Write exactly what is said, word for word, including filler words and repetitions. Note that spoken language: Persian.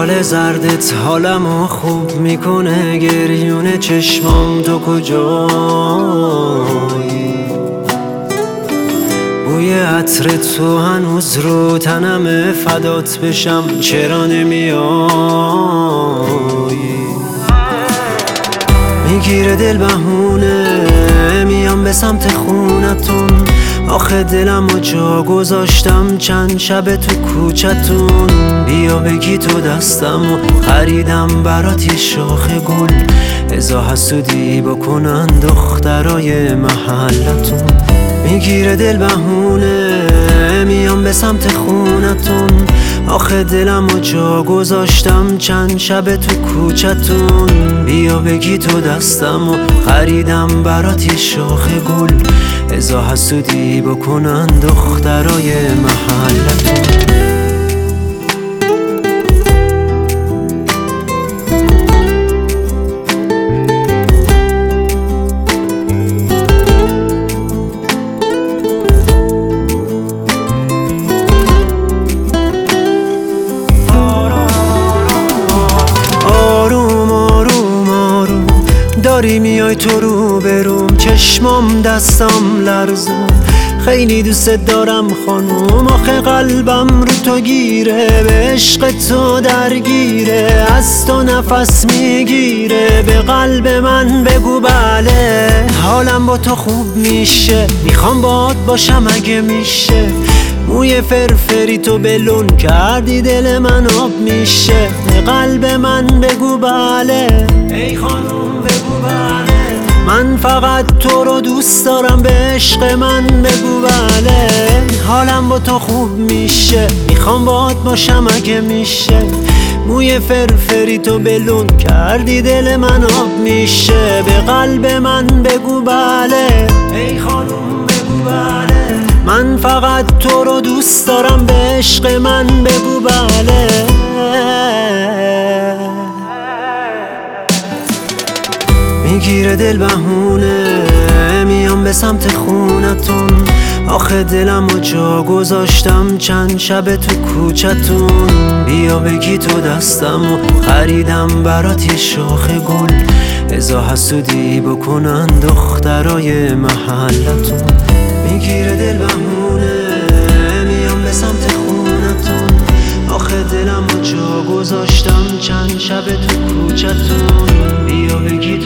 خال زردت حالمو خوب میکنه، گریون چشمام تو کجایی؟ بوی عطر تو هنوز رو تنمه، فدات بشم چرا نمیایی؟ میگیره دل بهونه میام به سمت خونتون، آخه دلم و جا گذاشتم چند شب تو کوچتون. بیا بگی تو دستم و خریدم برات یه شاخ گل، ازا حسودی بکنن دخترای محلتون. میگیره دل بهونه میام به سمت خونتون، آخه دلم و جا گذاشتم چند شب تو کوچتون. بیا بگی تو دستم و خریدم برات یه شاخ گل، ازا حسودی بکنن دخترای محلتون. داری میای تو رو بروم، چشمام دستم لرزون، خیلی دوست دارم خانوم، آخه قلبم رو تو گیره، به عشق تو درگیره، از تو نفس میگیره، به قلب من بگو بله. حالم با تو خوب میشه، میخوام باهات باشم اگه میشه، موی فرفری تو بلون کردی دل من آب میشه، به قلب من بگو بله. ای خانوم بگو بله، من فقط تو رو دوست دارم، به عشق من بگو بله. حالم با تو خوب میشه، میخوام باهات باشم اگه میشه، موی فرفری تو بلون کردی دل من آب میشه، به قلب من بگو بله. ای خانوم بگو بله، من فقط تو رو دوست دارم، به عشق من بگو بله. میگیره دل بهونه میام به سمت خونتون، آخه دلم و جا گذاشتم چند شب تو کوچتون. بیا بگی تو دستم و خریدم برات یه شاخ گل، ازا حسودی بکنن دخترای محلتون. میگیره دل بهونه میام به سمت خونتون، آخه دلم و جا گذاشتم چند شب تو کوچتون. بیا بگی